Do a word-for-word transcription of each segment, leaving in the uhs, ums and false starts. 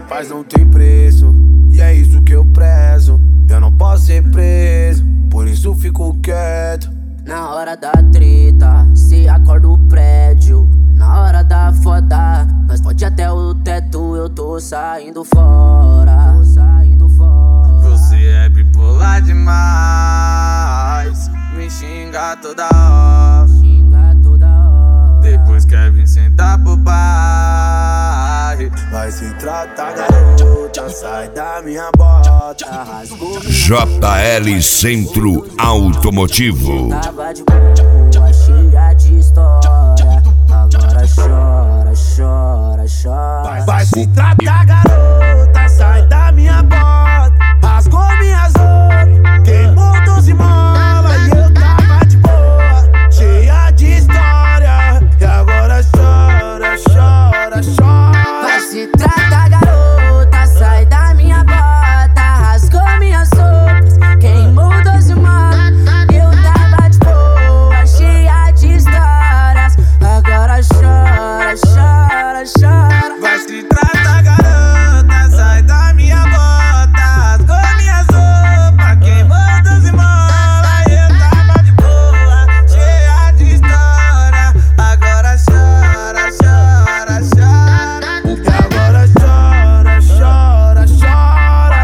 paz não tem preço, e é isso que eu prezo. Eu não posso ser preso, por isso fico quieto. Na hora da treta, se acorda o prédio. Na hora da foda, nós pode até o teto. Eu tô saindo fora, tô saindo fora. Você é bipolar demais, me xinga toda hora, xinga toda hora. Depois quer vir sentar pro pai. Vai se tratar, garota, sai da minha bota. Rasgou J L Centro Automotivo. tava de boa, cheia de história. Agora chora, chora, chora. Vai se tratar, garota, sai da minha bota. Rasgou minhas roupas, queimou doze molas. E eu tava de boa, cheia de história. E agora chora, chora, chora. Vai se tratar, garota, sai da minha bota. Rasgou minhas roupas, queimou doze molas. Eu tava de boa, cheia de histórias. Agora chora, chora, chora. Vai se tratar, garota, sai da minha bota. Rasgou minhas roupas, queimou doze molas. Eu tava de boa, cheia de história. Agora chora, chora, chora. E agora chora, chora, chora.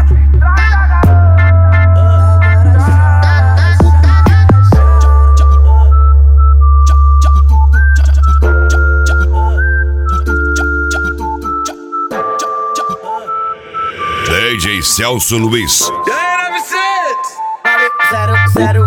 D J Celso Luiz. E aí, novecentos? Zero, zero,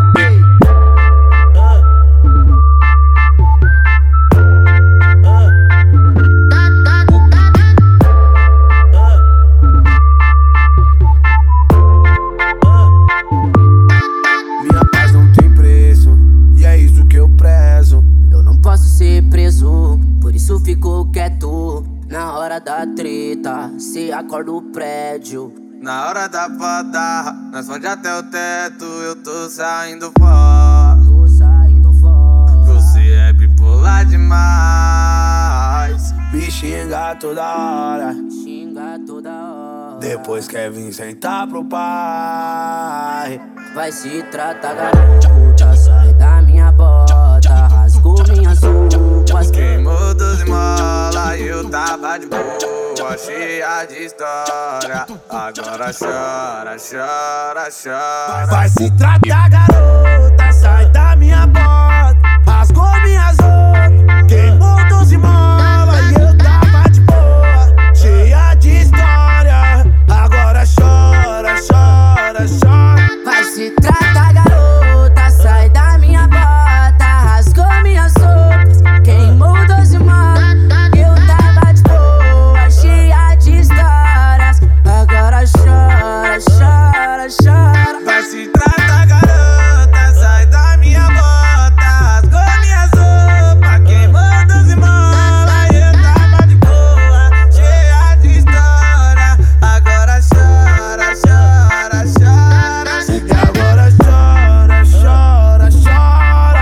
Minha paz não tem preço, e é isso que eu prezo. eu não posso ser preso, por isso fico quieto. Na hora da treta, se acorda o prédio. Na hora da foda, nós pode até o teto. Eu tô saindo fora, Tô saindo fora. você é bipolar demais. Me xinga toda hora, Xinga toda hora. depois quer vir sentar pro pai. Vai se tratar, garota, sai da minha bota. Rasgou minhas roupas, Queimou doze molas e eu tava de boa, cheia de história. Agora chora, chora, chora. Vai se tratar, garota, sai da minha bota. Rasgou minhas roupas, queimou doze molas. E eu tava de boa, cheia de história. Agora chora, chora, chora. vai se tratar, garota, sai da minha bota. Rasgou minhas roupas, queimou doze molas. Eu tava de boa, cheia de histórias. Agora chora, chora, chora. Vai se tratar, garota, sai da minha bota. Rasgou minhas roupas, queimou doze molas. Eu tava de boa, cheia de história. Agora chora, chora, chora. E agora chora, chora, chora.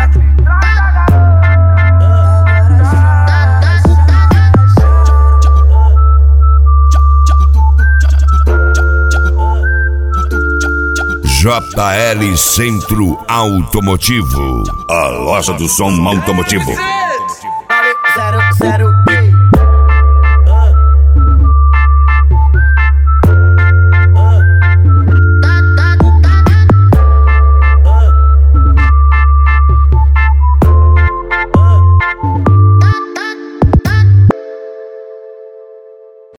J L Centro Automotivo. A loja do som automotivo. Zero, zero,